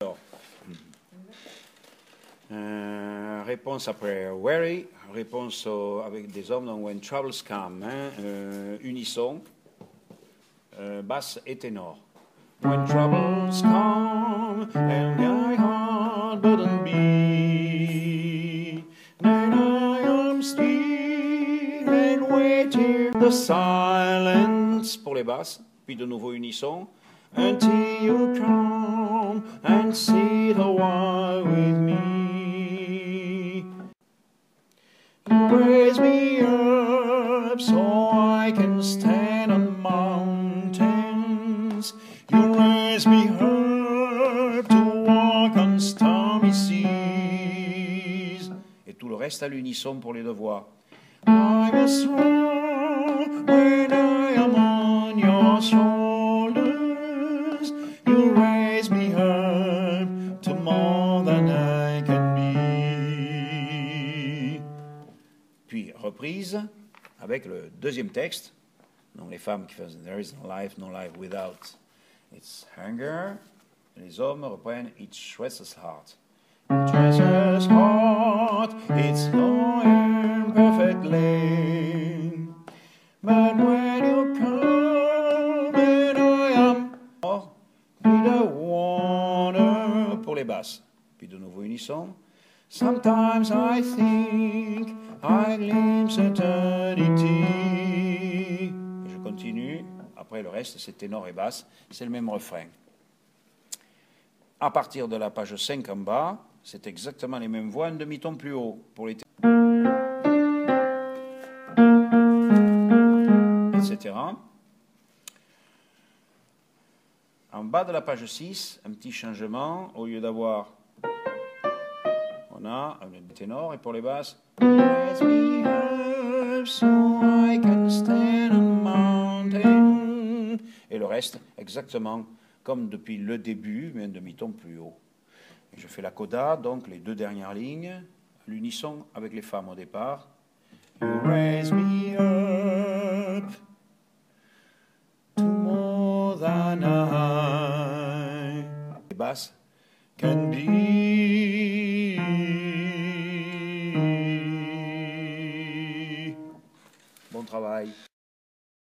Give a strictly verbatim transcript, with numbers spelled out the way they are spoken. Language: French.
Alors, euh, réponse après weary, réponse au, avec des hommes dans When Troubles Come, hein, euh, unisson, euh, basse et ténor. When troubles come and my heart burden be, then I am still and waiting the silence pour les basses, puis de nouveau unisson. Until you come and sit a while with me. You raise me up so I can stand on mountains. You raise me up to walk on stormy seas. Et tout le reste à l'unisson pour les deux voix. I'm a strong when I am on your shoulders. You raise me up to more than I can be. Puis reprise avec le deuxième texte. Donc les femmes qui font There is no life, no life without its hunger. Et les hommes reprennent Each restless heart. Each restless heart, it's longing perfectly. But when you come and I am with the water pour les basses. Puis de nouveau unisson. Sometimes I think I glimpse eternity. Je continue. Après le reste, c'est ténor et basse. C'est le même refrain. À partir de la page cinq en bas, c'est exactement les mêmes voix, un demi-ton plus haut pour les et cetera. En bas de la page six, un petit changement. Au lieu d'avoir, on a un ténor et pour les basses, raise me up so I can stand on mountain. Et le reste, exactement comme depuis le début, mais un demi-ton plus haut. Et je fais la coda, donc les deux dernières lignes, l'unisson avec les femmes au départ. You raise me up to more than I. Les basses can be.